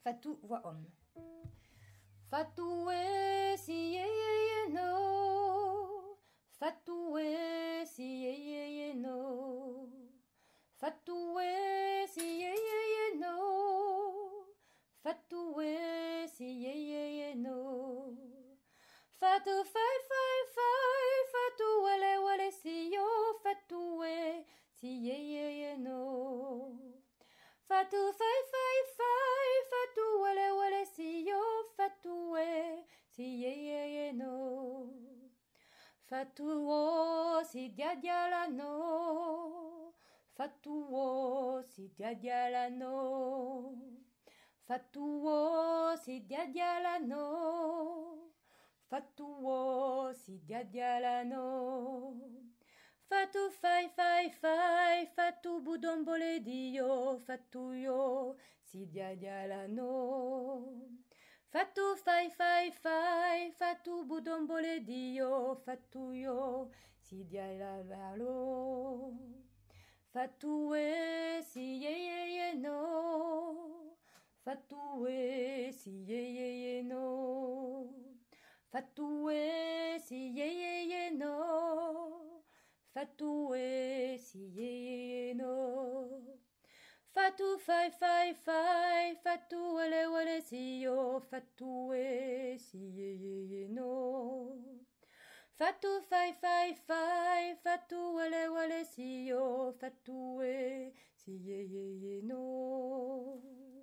Fatou, voix homme. Fatou si ye ye ye no. Fatou si ye ye ye no. Fatou si ye ye ye no. Fatou si ye ye ye no. Fatou fai fai fai. Fatou wale si yo. Fatou si ye ye ye no. Fatou fai fai fai. Fatou wale si yo. Fatou si ye ye ye no. Fatou si dia dia la no. Fatou si dia dia la no. Fatou si dia dia la no. Fatou si dia dia la no. Fatou fai fai fai. Fatou boudombole dio. Fatou yo si dia dia la no. Fatou fai fai fai. Fatou boudombole dio. Fatou yo si dia la lo. Fatou si ye ye ye no. Fatou si ye ye ye no. Fatou si ye ye ye no. Fatou si ye ye ye no. Fatou fai fai fai. Fatou wale si yo. Fatou si ye ye ye no. Fatou fai fai fai. Fatou wale si yo. Fatou si ye ye ye no.